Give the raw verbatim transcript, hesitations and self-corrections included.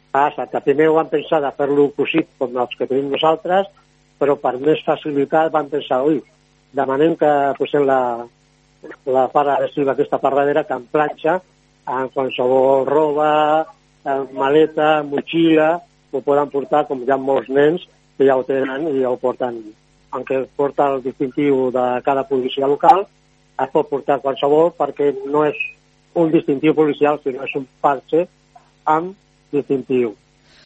Passa que primer ho van pensar de fer-lo cosit com els que tenim nosaltres, però per més facilitat van pensar, ui, demanem que posem la, la part adhesiva, aquesta part darrere, que en planxa, en qualsevol roba, en maleta, en motxilla, ho poden portar, com hi ha molts nens que ja ho tenen i ja ho porten, aunque porta el distintiu de cada policia local, es pot portar qualsevol perquè no és un distintiu policial, sinó és un parche amb distintiu.